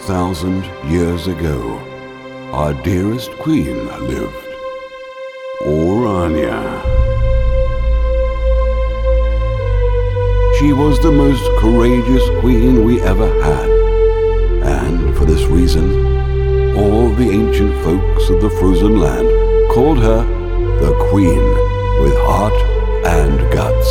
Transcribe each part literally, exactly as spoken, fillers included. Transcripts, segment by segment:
thousand years ago, our dearest queen lived, Urania. She was the most courageous queen we ever had, and for this reason, all the ancient folks of the frozen land called her the Queen with Heart and Guts.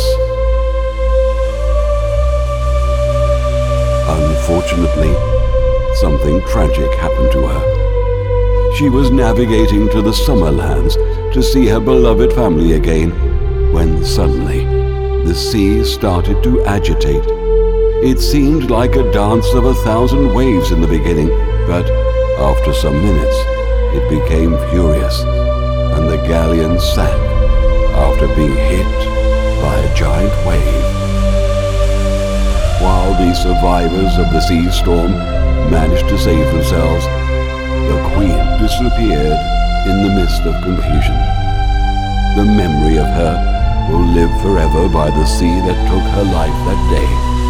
Unfortunately, something tragic happened to her. She was navigating to the Summerlands to see her beloved family again, when suddenly the sea started to agitate. It seemed like a dance of a thousand waves in the beginning, but after some minutes it became furious, and the galleon sank after being hit by a giant wave. While the survivors of the sea storm managed to save themselves, the Queen disappeared in the midst of confusion. The memory of her will live forever by the sea that took her life that day.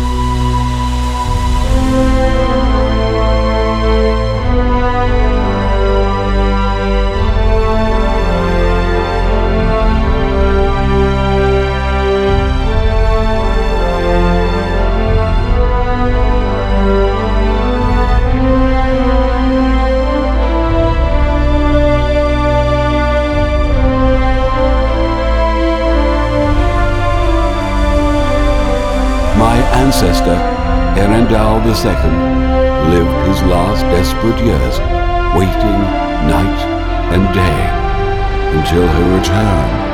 My ancestor, Erendal the Second, lived his last desperate years, waiting night and day until her return.